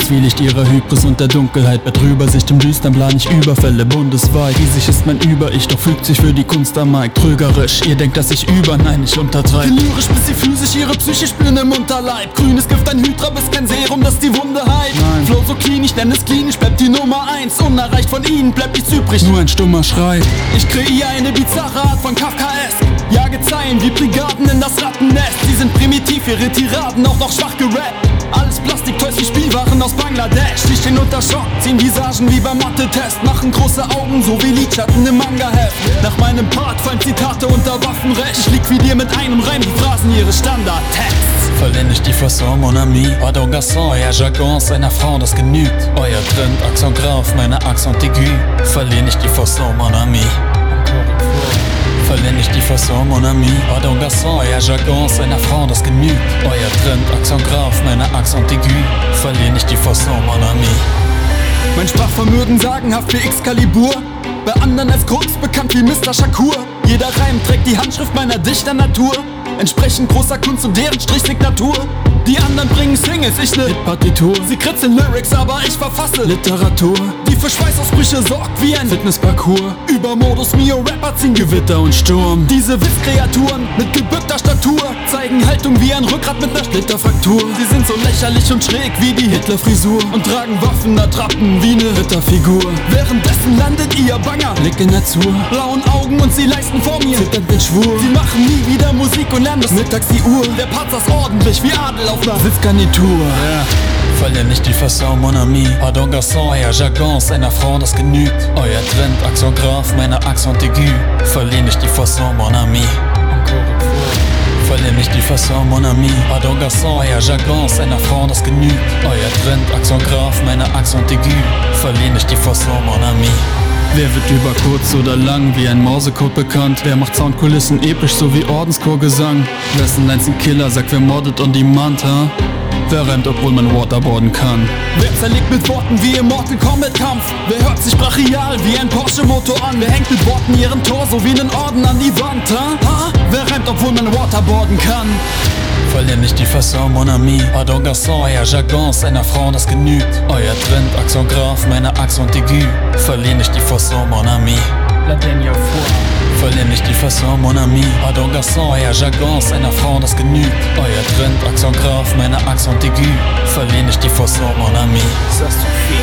Zwielicht ihrer Hybris und der Dunkelheit. Bei Trübersicht im Düstern plan ich Überfälle bundesweit. Riesig ist mein Über-Ich, doch fügt sich für die Kunst am Mic. Trügerisch, ihr denkt, dass ich nein, ich untertreib. Lyrisch bis sie physisch ihre Psyche spüren im Unterleib. Grünes Gift, ein Hydra, bis kein Serum, das die Wunde heilt. Nein. Flow so clean, ich nenn es klinisch, bleibt die Nummer 1. Unerreicht von ihnen, bleibt nichts übrig, nur ein stummer Schrei. Ich kreiere eine bizarre Art von Kafkaesk. Jage Zeilen wie Brigaden in das Rattennest. Sie sind primitiv, ihre Tiraden auch noch schwach gerappt. Alles Plastik-Toys wie Spielwaren aus Bangladesch. Sie stehen unter Schock, ziehen Visagen wie beim Mathe-Test. Machen große Augen, so wie Lidschatten im Manga-Heft. Nach meinem Part fallen Zitate unter Waffenrecht. Ich lieg wie dir mit einem Reim, die Phrasen ihres Standardtexts. Verliere nicht die Fasson, mon ami. Pardon, Garçon, euer Jargon ist einer Frau, das genügt. Euer Trend, Accent grave, meine Accent aigu. Verliere nicht die Fasson, mon ami. Verliere nicht die Fasson, mon ami. Pardon, Garçon, euer Jargon ist einer Frau, das genügt. Euer Trend, Accent grave, meine Accent aigu. Verliere nicht die Fasson, mon ami. Mein Sprachvermögen sagenhaft wie Excalibur. Bei anderen als Kurz bekannt wie Mr. Shakur. Jeder Reim trägt die Handschrift meiner Dichternatur. Entsprechend großer Kunst und deren Strichsignatur. Die anderen bringen Singles, ich ne Hitpartitur. Sie kritzeln Lyrics, aber ich verfasse Literatur, die für Schweißausbrüche sorgt wie ein Fitnessparcours. Über Modus Mio Rapper ziehen Gewitter und Sturm. Diese Witzkreaturen mit gebückter Statur zeigen Haltung wie ein Rückgrat mit ner Splitterfraktur. Sie sind so lächerlich und schräg wie die Hitlerfrisur und tragen Waffenattrappen wie ne Ritterfigur. Währenddessen landet ihr Banger Blick in Natur, blauen Augen und sie leisten vor mir zitternd den Schwur. Sie machen nie wieder Musik und lernen bis mittags die Uhr. Der Part saß ordentlich wie Adel auf ner Sitzgarnitur. Yeah. Verliere nicht die Fasson, mon ami. Pardon, Garçon, euer Jargon ist einer Frau, das genügt. Euer Trend, Accent grave, meine Accent aigu. Verliere nicht die Fasson, mon ami. Verliere nicht die Fasson, mon ami. Pardon, Garçon, euer Jargon ist einer Frau, das genügt. Euer Trend, Accent grave, meine Accent aigu. Verliere nicht die Fasson, mon ami. Wer wird über kurz oder lang wie ein Morsecode bekannt? Wer macht Soundkulissen episch, so wie Ordenschorgesang? Wessen Lines ein Killer, sagt wer mordet on demand, ha? Wer reimt, obwohl man waterboarden kann? Wer zerlegt mit Worten wie im Mortal Kombat Kampf? Wer hört sich brachial wie ein Porsche-Motor an? Wer hängt mit Worten ihren Torso wie nen Orden an die Wand, ha? Wer reimt, obwohl man waterboarden kann? Verliere nicht die Fasson, mon ami. Pardon, Garçon, euer Jargon ist einer Frau, das genügt. Euer Trend, Accent grave, meine Accent aigu. Verliere nicht die Fasson, mon ami. Verliere nicht die Fasson, mon ami. Pardon, Garçon, euer Jargon ist einer Frau, das genügt. Euer Trend, Accent grave, meine Accent aigu. Verliere nicht die Fasson, mon ami.